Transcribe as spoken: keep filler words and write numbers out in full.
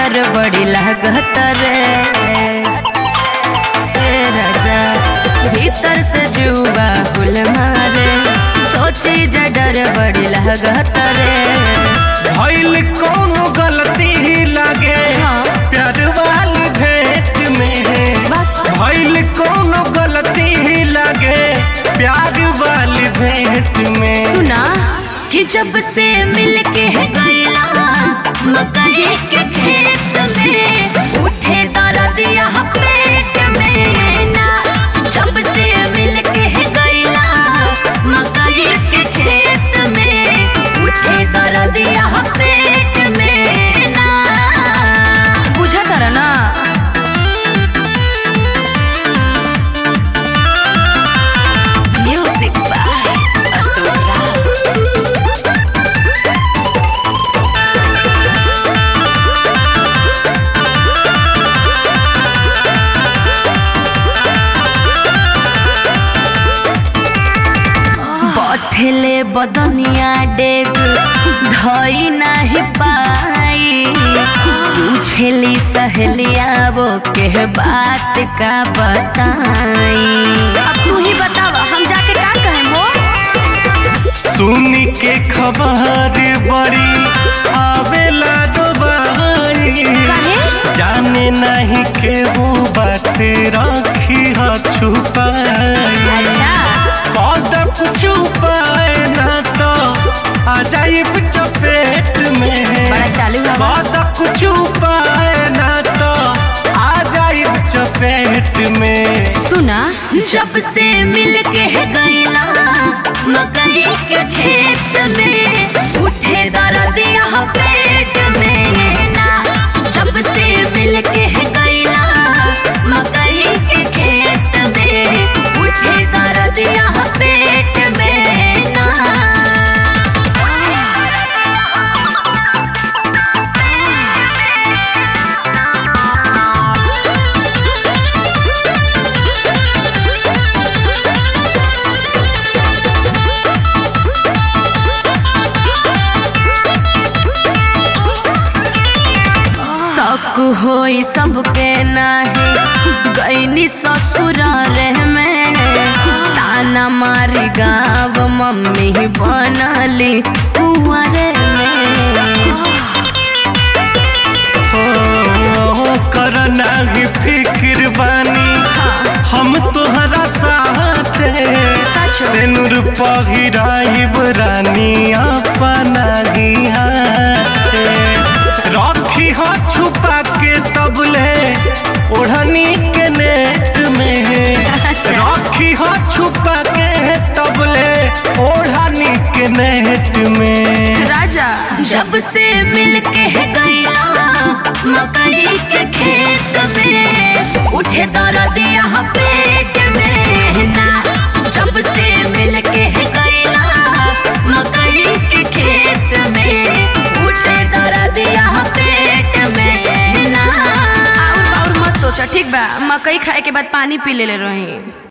डर बड़ी लागत रे ए राजा भीतर से जुआ हुल मारे सोची जा डर बड़ी लागत रे भइल कोनो गलती लागे प्यार वाली भेंट में भइल कोनो गलती लागे प्यार वाली भेंट में सुना कि जब से मिल के गईला मकई के खेत में उठे दर्दिया पेट में ना जब से मिल के गईला मकई के खेत में उठे दर्दिया पेट में ना बुझा कर ना म्यूजिक बाय असुरा बथेले बदनिया डेग धई नहीं पाई पूछेली सहेलिया वो के बात का बताई अब तू ही बतावा हम जाके का कहें वो सुनी के खबर बड़ी आवेला दोबारी जाने नहीं के वो बात रखी है छुपाई अच्छा कुछ उपाय ना तो आ जाए चपेट में बड़ा चालू है कुछ उपाय ना तो आ जाए चपेट में सुना जब से मिल के गईला मकई के खेत में उठे दर्दिया पेट में ना जब से मिल के गईला मकई के खेत में उठे दर्दिया पेट में ना शक होई सबके नाही गईनी ससुराल में ताना मारी गाँव मम्मी बनली कुंवरे में हो करना ही फिक्र बानी हम तोहरा साथ सिनुर पहिराइब रानी अपना ही हाथ रखी हो छुपा के तबले ओढ़नी के नेट में रखी हो छुपा के तबले ओढ़नी के नेट में राजा जब से मिल के गईला मकई के खेत में उठे दर्दिया पेट में ना जब से मिल के गईला मकई के खेत में उठे दर्दिया पेट में ना और मत सोचा ठीक बा मकई खाए के बाद पानी पी ले रही।